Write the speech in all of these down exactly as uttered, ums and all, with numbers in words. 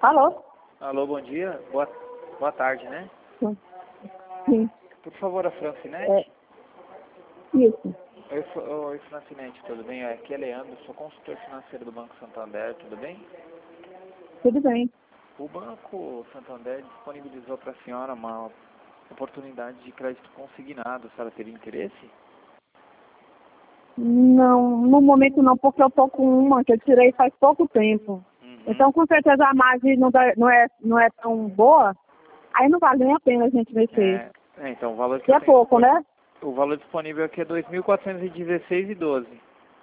Alô? Alô, bom dia. Boa, boa tarde, né? Sim. Sim. Por favor, a Francinete? É. Isso. Oi, Fr- Oi, Francinete, tudo bem? Aqui é Leandro, sou consultor financeiro do Banco Santander, tudo bem? Tudo bem. O Banco Santander disponibilizou para a senhora uma oportunidade de crédito consignado. A senhora teria interesse? Não, no momento não, porque eu tô com uma que eu tirei faz pouco tempo. Uhum. Então, com certeza a margem não, dá- não, é, não é tão boa, aí não vale nem a pena a gente mexer. É, é, então o valor que Que eu é tenho pouco, disponível, né? o valor disponível aqui é dois mil quatrocentos e dezesseis e doze.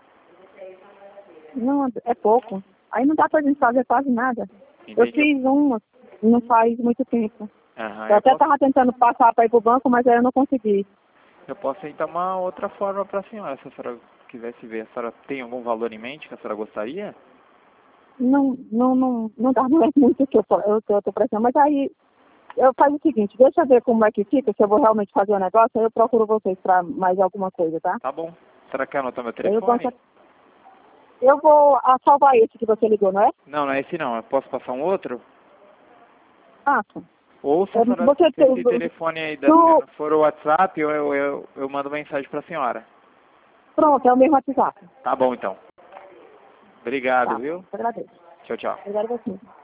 Não, é pouco. Aí não dá pra gente fazer quase nada. Eu Entendi. fiz uma, não faz muito tempo. Aham, Eu eu até posso, estava tentando passar para ir pro banco, mas aí eu não consegui. eu posso então uma outra forma para a senhora, se a senhora quisesse ver. A senhora tem algum valor em mente que a senhora gostaria? Não, não, não, não dá mais muito que eu, tô- eu, que eu tô prestando. Mas aí eu faço o seguinte, deixa eu ver como é que fica, se eu vou realmente fazer o negócio, aí eu procuro vocês para mais alguma coisa, tá? Tá bom. Será que quer anotar meu Eu, telefone? posso- eu vou ah, salvar esse que você ligou, não é? Não, não é esse não. Eu posso passar um outro? Ah, Ou se a é, senhora, você se esse tem... telefone aí da No, senhora for o WhatsApp, eu, eu, eu, eu mando mensagem para a senhora. pronto, é o mesmo WhatsApp. Tá bom então. Obrigado, Tá, viu? agradeço. Tchau, tchau. Obrigada a você.